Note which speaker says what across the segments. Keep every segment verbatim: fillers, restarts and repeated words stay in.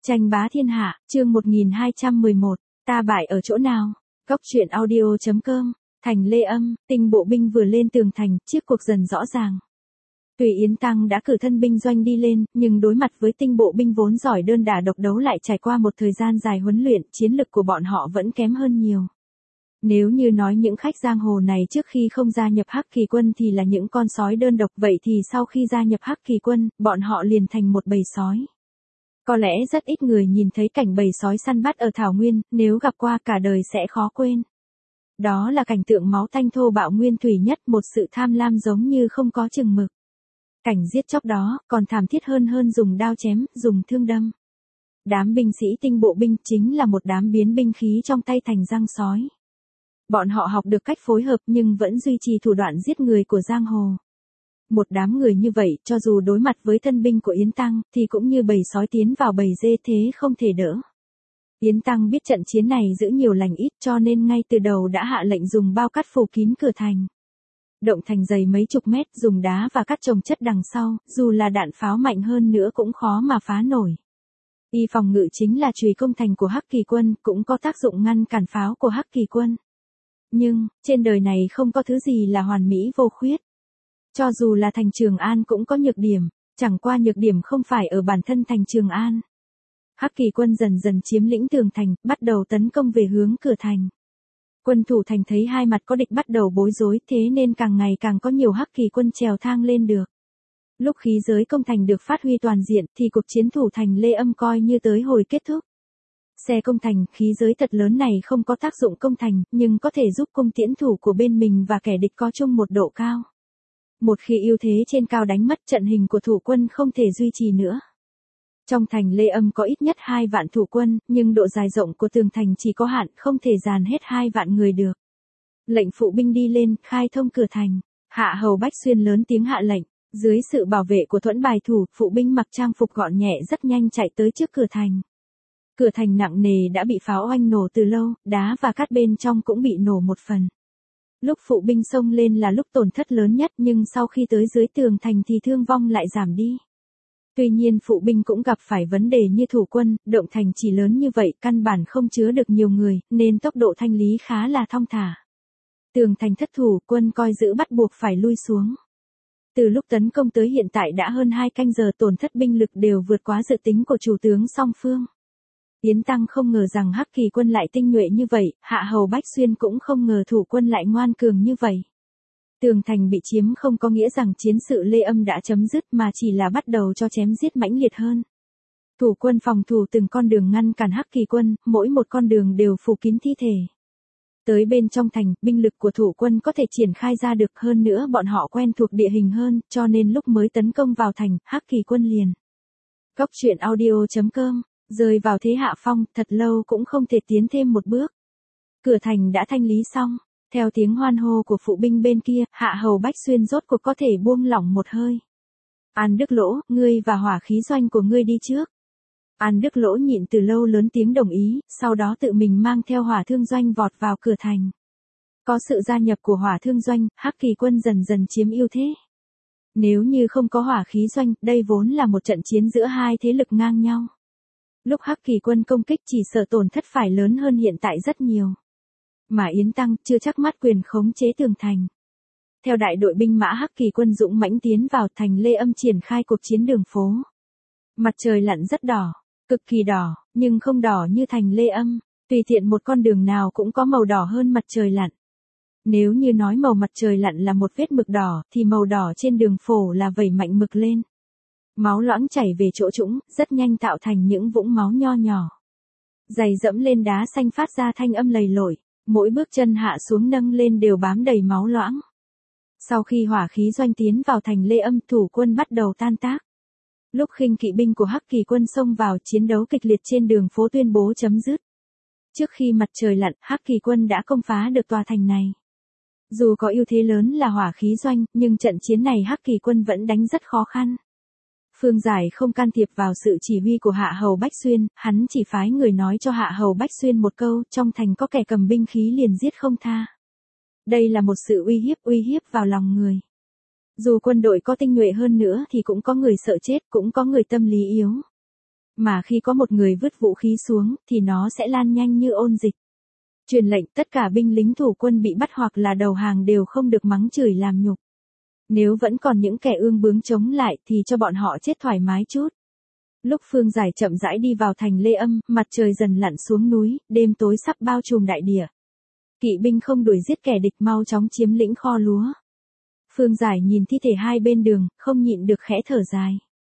Speaker 1: Tranh bá thiên hạ, chương một nghìn hai trăm mười một, ta bại ở chỗ nào? Góc truyện audio chấm com, thành Lê Âm, tinh bộ binh vừa lên tường thành, chiếc cuộc dần rõ ràng. Tuy Yến Tăng đã cử thân binh doanh đi lên, nhưng đối mặt với tinh bộ binh vốn giỏi đơn đả độc đấu lại trải qua một thời gian dài huấn luyện, chiến lực của bọn họ vẫn kém hơn nhiều. Nếu như nói những khách giang hồ này trước khi không gia nhập Hắc Kỳ quân thì là những con sói đơn độc, vậy thì sau khi gia nhập Hắc Kỳ quân, bọn họ liền thành một bầy sói. Có lẽ rất ít người nhìn thấy cảnh bầy sói săn bắt ở Thảo Nguyên, nếu gặp qua cả đời sẽ khó quên. Đó là cảnh tượng máu tanh thô bạo nguyên thủy nhất, một sự tham lam giống như không có chừng mực. Cảnh giết chóc đó, còn thảm thiết hơn hơn dùng đao chém, dùng thương đâm. Đám binh sĩ tinh bộ binh chính là một đám biến binh khí trong tay thành răng sói. Bọn họ học được cách phối hợp nhưng vẫn duy trì thủ đoạn giết người của giang hồ. Một đám người như vậy, cho dù đối mặt với thân binh của Yến Tăng, thì cũng như bầy sói tiến vào bầy dê, thế không thể đỡ. Yến Tăng biết trận chiến này giữ nhiều lành ít, cho nên ngay từ đầu đã hạ lệnh dùng bao cát phủ kín cửa thành. Động thành dày mấy chục mét, dùng đá và cát chồng chất đằng sau, dù là đạn pháo mạnh hơn nữa cũng khó mà phá nổi. Y phòng ngự chính là chùy công thành của Hắc Kỳ quân, cũng có tác dụng ngăn cản pháo của Hắc Kỳ quân. Nhưng, trên đời này không có thứ gì là hoàn mỹ vô khuyết. Cho dù là thành Trường An cũng có nhược điểm, chẳng qua nhược điểm không phải ở bản thân thành Trường An. Hắc Kỳ quân dần dần chiếm lĩnh tường thành, bắt đầu tấn công về hướng cửa thành. Quân thủ thành thấy hai mặt có địch bắt đầu bối rối, thế nên càng ngày càng có nhiều Hắc Kỳ quân trèo thang lên được. Lúc khí giới công thành được phát huy toàn diện thì cuộc chiến thủ thành Lê Âm coi như tới hồi kết thúc. Xe công thành, khí giới thật lớn này không có tác dụng công thành, nhưng có thể giúp cung tiễn thủ của bên mình và kẻ địch có chung một độ cao. Một khi ưu thế trên cao đánh mất, trận hình của thủ quân không thể duy trì nữa. Trong thành Lê Âm có ít nhất hai vạn thủ quân, nhưng độ dài rộng của tường thành chỉ có hạn, không thể dàn hết hai vạn người được. Lệnh phụ binh đi lên, khai thông cửa thành. Hạ hầu Bách Xuyên lớn tiếng hạ lệnh. Dưới sự bảo vệ của thuẫn bài thủ, phụ binh mặc trang phục gọn nhẹ rất nhanh chạy tới trước cửa thành. Cửa thành nặng nề đã bị pháo oanh nổ từ lâu, đá và cát bên trong cũng bị nổ một phần. Lúc phụ binh xông lên là lúc tổn thất lớn nhất, nhưng sau khi tới dưới tường thành thì thương vong lại giảm đi. Tuy nhiên phụ binh cũng gặp phải vấn đề như thủ quân, động thành chỉ lớn như vậy, căn bản không chứa được nhiều người, nên tốc độ thanh lý khá là thong thả. Tường thành thất thủ, quân coi giữ bắt buộc phải lui xuống. Từ lúc tấn công tới hiện tại đã hơn hai canh giờ, tổn thất binh lực đều vượt quá dự tính của chủ tướng song phương. Yến Tăng không ngờ rằng Hắc Kỳ quân lại tinh nhuệ như vậy, Hạ hầu Bách Xuyên cũng không ngờ thủ quân lại ngoan cường như vậy. Tường thành bị chiếm không có nghĩa rằng chiến sự Lê Âm đã chấm dứt, mà chỉ là bắt đầu cho chém giết mãnh liệt hơn. Thủ quân phòng thủ từng con đường ngăn cản Hắc Kỳ quân, mỗi một con đường đều phủ kín thi thể. Tới bên trong thành, binh lực của thủ quân có thể triển khai ra được, hơn nữa bọn họ quen thuộc địa hình hơn, cho nên lúc mới tấn công vào thành, Hắc Kỳ quân liền. Góc truyện audio chấm com, rơi vào thế hạ phong, thật lâu cũng không thể tiến thêm một bước. Cửa thành đã thanh lý xong, theo tiếng hoan hô của phụ binh bên kia, Hạ hầu Bách Xuyên rốt cuộc có thể buông lỏng một hơi. An Đức Lỗ, ngươi và hỏa khí doanh của ngươi đi trước. An Đức Lỗ nhịn từ lâu lớn tiếng đồng ý, sau đó tự mình mang theo hỏa thương doanh vọt vào cửa thành. Có sự gia nhập của hỏa thương doanh, Hắc Kỳ quân dần dần chiếm ưu thế. Nếu như không có hỏa khí doanh, đây vốn là một trận chiến giữa hai thế lực ngang nhau. Lúc Hắc Kỳ quân công kích chỉ sợ tổn thất phải lớn hơn hiện tại rất nhiều. Mà Yến Tăng chưa chắc mắt quyền khống chế tường thành. Theo đại đội binh mã Hắc Kỳ quân dũng mãnh tiến vào thành Lê Âm triển khai cuộc chiến đường phố. Mặt trời lặn rất đỏ, cực kỳ đỏ, nhưng không đỏ như thành Lê Âm, tùy tiện một con đường nào cũng có màu đỏ hơn mặt trời lặn. Nếu như nói màu mặt trời lặn là một vết mực đỏ, thì màu đỏ trên đường phố là vẩy mạnh mực lên. Máu loãng chảy về chỗ trũng, rất nhanh tạo thành những vũng máu nho nhỏ. Giày dẫm lên đá xanh phát ra thanh âm lầy lội, mỗi bước chân hạ xuống nâng lên đều bám đầy máu loãng. Sau khi hỏa khí doanh tiến vào thành Lê Âm, thủ quân bắt đầu tan tác. Lúc khinh kỵ binh của Hắc Kỳ quân xông vào, chiến đấu kịch liệt trên đường phố tuyên bố chấm dứt. Trước khi mặt trời lặn, Hắc Kỳ quân đã công phá được tòa thành này. Dù có ưu thế lớn là hỏa khí doanh, nhưng trận chiến này Hắc Kỳ quân vẫn đánh rất khó khăn. Phương Giải không can thiệp vào sự chỉ huy của Hạ hầu Bách Xuyên, hắn chỉ phái người nói cho Hạ hầu Bách Xuyên một câu, trong thành có kẻ cầm binh khí liền giết không tha. Đây là một sự uy hiếp uy hiếp vào lòng người. Dù quân đội có tinh nhuệ hơn nữa thì cũng có người sợ chết, cũng có người tâm lý yếu. Mà khi có một người vứt vũ khí xuống, thì nó sẽ lan nhanh như ôn dịch. Truyền lệnh tất cả binh lính thủ quân bị bắt hoặc là đầu hàng đều không được mắng chửi làm nhục. Nếu vẫn còn những kẻ ương bướng chống lại thì cho bọn họ chết thoải mái chút. Lúc Phương Giải chậm rãi đi vào thành Lê Âm, mặt trời dần lặn xuống núi, đêm tối sắp bao trùm đại địa. Kỵ binh không đuổi giết kẻ địch, mau chóng chiếm lĩnh kho lúa. Phương Giải nhìn thi thể hai bên đường, không nhịn được khẽ thở dài.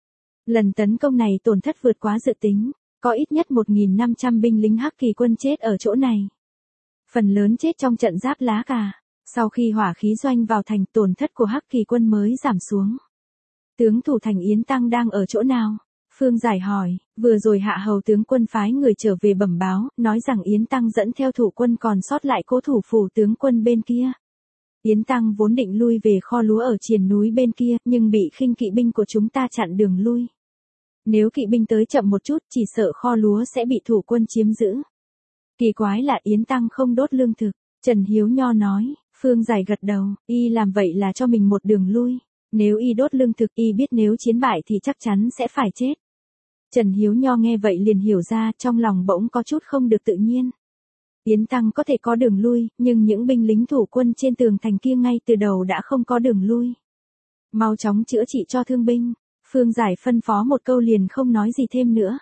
Speaker 1: Lần tấn công này tổn thất vượt quá dự tính, có ít nhất một nghìn năm trăm binh lính Hắc Kỳ quân chết ở chỗ này. Phần lớn chết trong trận giáp lá cà. Sau khi hỏa khí doanh vào thành, tổn thất của Hắc Kỳ quân mới giảm xuống. Tướng thủ thành Yến Tăng đang ở chỗ nào? Phương Giải hỏi, vừa rồi Hạ Hầu tướng quân phái người trở về bẩm báo, nói rằng Yến Tăng dẫn theo thủ quân còn sót lại cố thủ phủ tướng quân bên kia. Yến Tăng vốn định lui về kho lúa ở triền núi bên kia, nhưng bị khinh kỵ binh của chúng ta chặn đường lui. Nếu kỵ binh tới chậm một chút, chỉ sợ kho lúa sẽ bị thủ quân chiếm giữ. Kỳ quái là Yến Tăng không đốt lương thực, Trần Hiếu Nho nói. Phương Giải gật đầu, y làm vậy là cho mình một đường lui. Nếu y đốt lương thực, y biết nếu chiến bại thì chắc chắn sẽ phải chết. Trần Hiếu Nho nghe vậy liền hiểu ra, trong lòng bỗng có chút không được tự nhiên. Yến Tăng có thể có đường lui, nhưng những binh lính thủ quân trên tường thành kia ngay từ đầu đã không có đường lui. Mau chóng chữa trị cho thương binh. Phương Giải phân phó một câu liền không nói gì thêm nữa.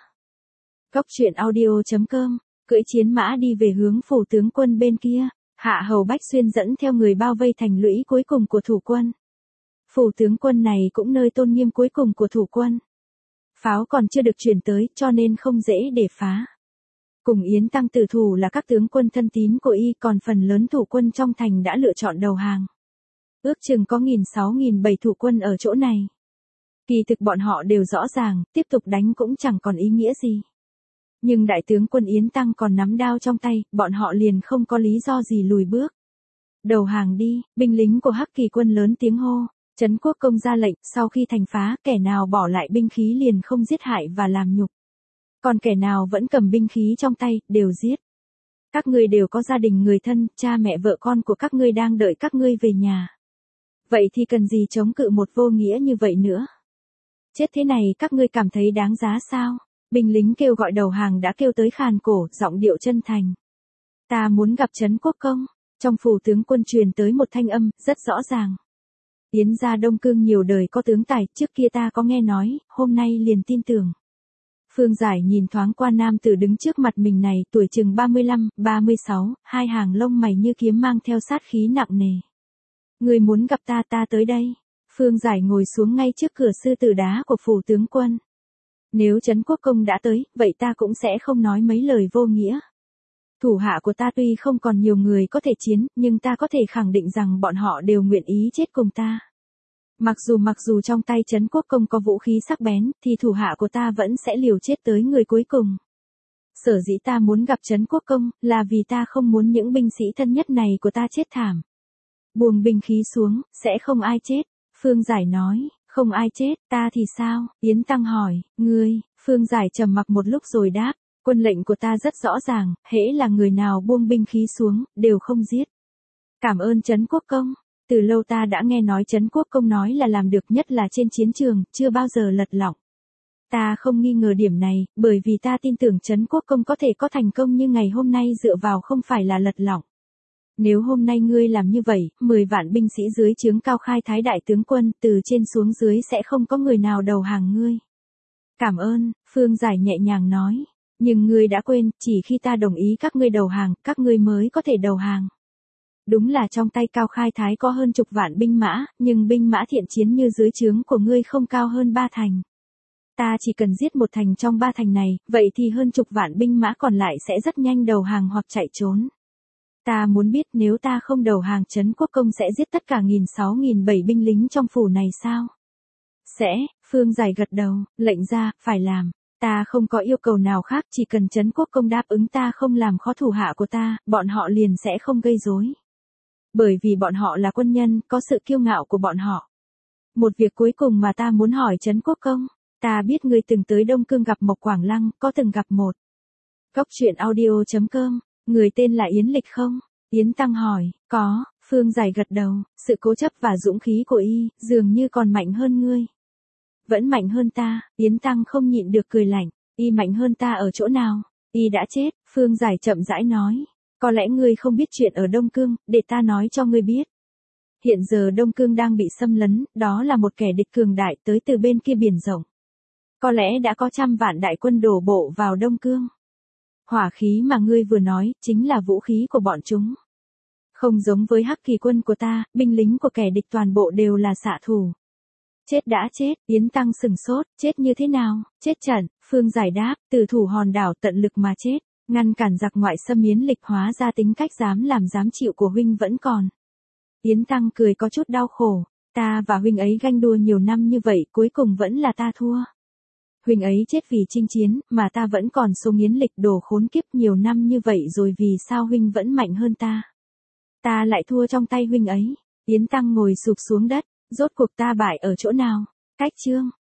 Speaker 1: Cốc truyện audio chấm com, cưỡi chiến mã đi về hướng phủ tướng quân bên kia. Hạ Hầu Bách Xuyên dẫn theo người bao vây thành lũy cuối cùng của thủ quân. Phủ tướng quân này cũng nơi tôn nghiêm cuối cùng của thủ quân. Pháo còn chưa được chuyển tới, cho nên không dễ để phá. Cùng Yến Tăng tử thủ là các tướng quân thân tín của y, còn phần lớn thủ quân trong thành đã lựa chọn đầu hàng. Ước chừng có nghìn sáu nghìn bảy thủ quân ở chỗ này. Kỳ thực bọn họ đều rõ ràng, tiếp tục đánh cũng chẳng còn ý nghĩa gì. Nhưng đại tướng quân Yến Tăng còn nắm đao trong tay, bọn họ liền không có lý do gì lùi bước. Đầu hàng đi, binh lính của Hắc Kỳ quân lớn tiếng hô. Trấn Quốc công ra lệnh, sau khi thành phá, kẻ nào bỏ lại binh khí liền không giết hại và làm nhục. Còn kẻ nào vẫn cầm binh khí trong tay, đều giết. Các ngươi đều có gia đình người thân, cha mẹ vợ con của các ngươi đang đợi các ngươi về nhà. Vậy thì cần gì chống cự một vô nghĩa như vậy nữa? Chết thế này các ngươi cảm thấy đáng giá sao? Binh lính kêu gọi đầu hàng đã kêu tới khàn cổ, giọng điệu chân thành. Ta muốn gặp Trấn Quốc công. Trong phủ tướng quân truyền tới một thanh âm, rất rõ ràng. Yến gia Đông Cương nhiều đời có tướng tài, trước kia ta có nghe nói, hôm nay liền tin tưởng. Phương Giải nhìn thoáng qua nam tử đứng trước mặt mình này, tuổi chừng ba mươi lăm, ba mươi sáu, hai hàng lông mày như kiếm mang theo sát khí nặng nề. Người muốn gặp ta ta tới đây. Phương Giải ngồi xuống ngay trước cửa sư tử đá của phủ tướng quân. Nếu Trấn Quốc công đã tới, vậy ta cũng sẽ không nói mấy lời vô nghĩa. Thủ hạ của ta tuy không còn nhiều người có thể chiến, nhưng ta có thể khẳng định rằng bọn họ đều nguyện ý chết cùng ta. Mặc dù mặc dù trong tay Trấn Quốc công có vũ khí sắc bén, thì thủ hạ của ta vẫn sẽ liều chết tới người cuối cùng. Sở dĩ ta muốn gặp Trấn Quốc công, là vì ta không muốn những binh sĩ thân nhất này của ta chết thảm. Buông binh khí xuống, sẽ không ai chết. Phương Giải nói, không ai chết, ta thì sao? Yến Tăng hỏi, ngươi, Phương Giải trầm mặc một lúc rồi đáp. Quân lệnh của ta rất rõ ràng, hễ là người nào buông binh khí xuống, đều không giết. Cảm ơn Trấn Quốc công. Từ lâu ta đã nghe nói Trấn Quốc công nói là làm được, nhất là trên chiến trường, chưa bao giờ lật lọng. Ta không nghi ngờ điểm này, bởi vì ta tin tưởng Trấn Quốc công có thể có thành công như ngày hôm nay dựa vào không phải là lật lọng. Nếu hôm nay ngươi làm như vậy, mười vạn binh sĩ dưới trướng Cao Khai Thái đại tướng quân, từ trên xuống dưới sẽ không có người nào đầu hàng ngươi. Cảm ơn, Phương Giải nhẹ nhàng nói. Nhưng ngươi đã quên, chỉ khi ta đồng ý các ngươi đầu hàng, các ngươi mới có thể đầu hàng. Đúng là trong tay Cao Khai Thái có hơn chục vạn binh mã, nhưng binh mã thiện chiến như dưới trướng của ngươi không cao hơn ba thành. Ta chỉ cần giết một thành trong ba thành này, vậy thì hơn chục vạn binh mã còn lại sẽ rất nhanh đầu hàng hoặc chạy trốn. Ta muốn biết nếu ta không đầu hàng Trấn Quốc công sẽ giết tất cả nghìn sáu nghìn bảy binh lính trong phủ này sao? Sẽ, Phương Giải gật đầu, lệnh ra, phải làm. Ta không có yêu cầu nào khác, chỉ cần Trấn Quốc công đáp ứng ta không làm khó thủ hạ của ta, bọn họ liền sẽ không gây rối. Bởi vì bọn họ là quân nhân, có sự kiêu ngạo của bọn họ. Một việc cuối cùng mà ta muốn hỏi Trấn Quốc công, ta biết ngươi từng tới Đông Cương gặp Mộc Quảng Lăng, có từng gặp một. Cốc truyện audio chấm com, người tên là Yến Lịch không? Yến Tăng hỏi, có, Phương Giải gật đầu, sự cố chấp và dũng khí của y, dường như còn mạnh hơn ngươi. Vẫn mạnh hơn ta, Yến Tăng không nhịn được cười lạnh. Y mạnh hơn ta ở chỗ nào? Y đã chết, Phương Giải chậm rãi nói. Có lẽ ngươi không biết chuyện ở Đông Cương, để ta nói cho ngươi biết. Hiện giờ Đông Cương đang bị xâm lấn, đó là một kẻ địch cường đại tới từ bên kia biển rộng. Có lẽ đã có trăm vạn đại quân đổ bộ vào Đông Cương. Hỏa khí mà ngươi vừa nói, chính là vũ khí của bọn chúng. Không giống với Hắc Kỳ quân của ta, binh lính của kẻ địch toàn bộ đều là xạ thủ. Chết đã chết, Yến Tăng sừng sốt, chết như thế nào, chết trận, Phương Giải đáp, tử thủ hòn đảo tận lực mà chết, ngăn cản giặc ngoại xâm Yến Lịch hóa ra tính cách dám làm dám chịu của huynh vẫn còn. Yến Tăng cười có chút đau khổ, ta và huynh ấy ganh đua nhiều năm như vậy cuối cùng vẫn là ta thua. Huynh ấy chết vì chinh chiến, mà ta vẫn còn sống Yến Lịch đồ khốn kiếp nhiều năm như vậy rồi vì sao huynh vẫn mạnh hơn ta? Ta lại thua trong tay huynh ấy. Yến Tăng ngồi sụp xuống đất, rốt cuộc ta bại ở chỗ nào? Cách chương